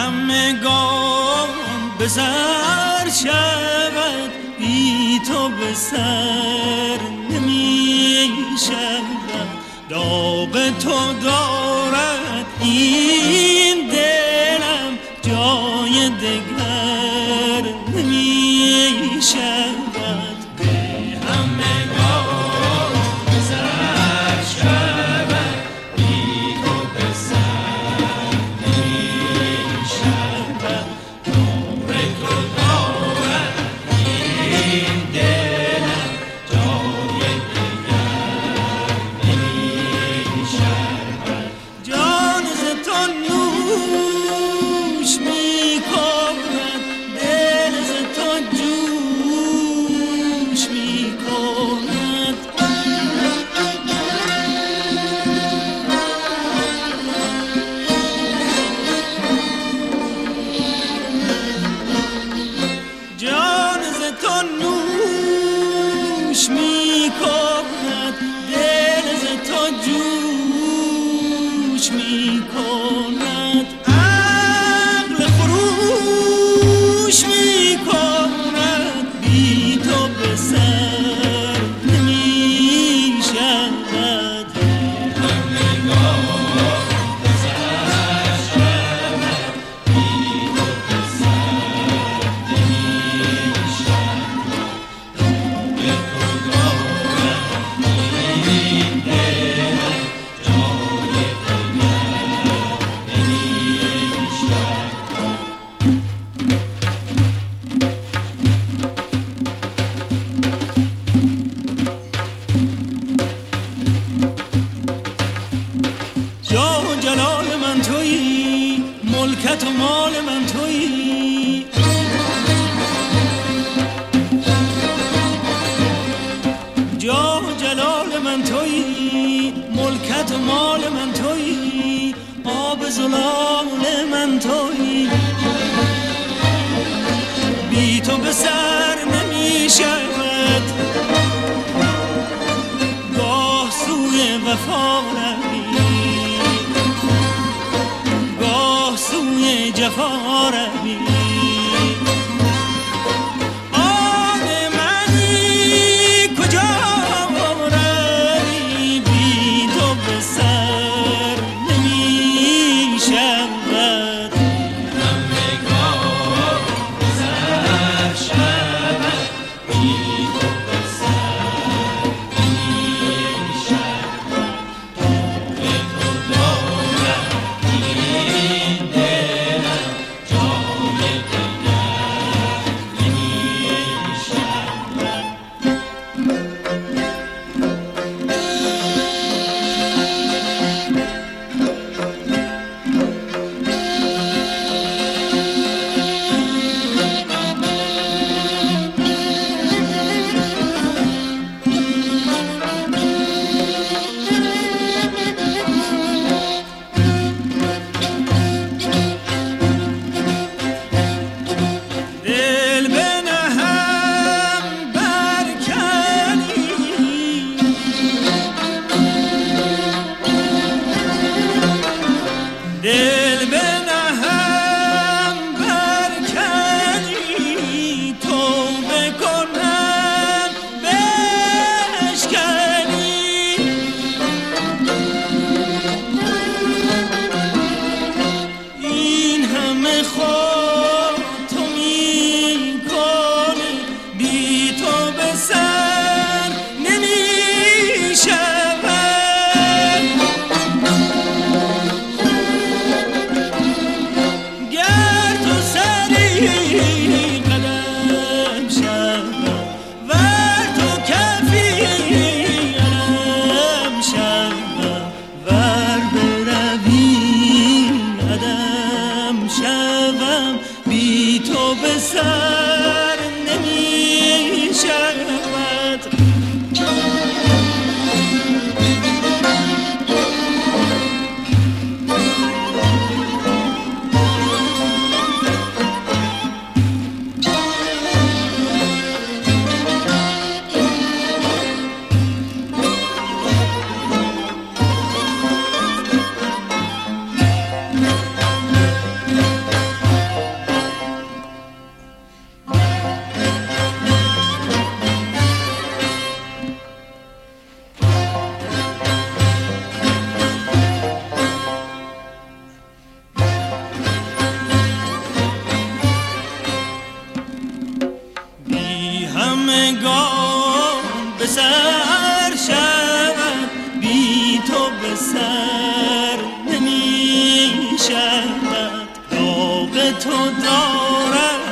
همگان به سر شود، بی تو به سر نمی شود. داغ تو دارد این دلم، جای دگر نمی شود. ملکت و مال من تویی، جاه و جلال من تویی، ملکت و مال من تویی، آب زلال من تویی. بی تو به سر نمی شود، گاه سوی وفا روی، سوی جفا روی. آن منی کجا روی، بی تو به سر نمی شود. همگان به سر شود، بی تو به سر نمی شود. به تو دارد این دلم جای به سر نمی شود، داغ تو دارد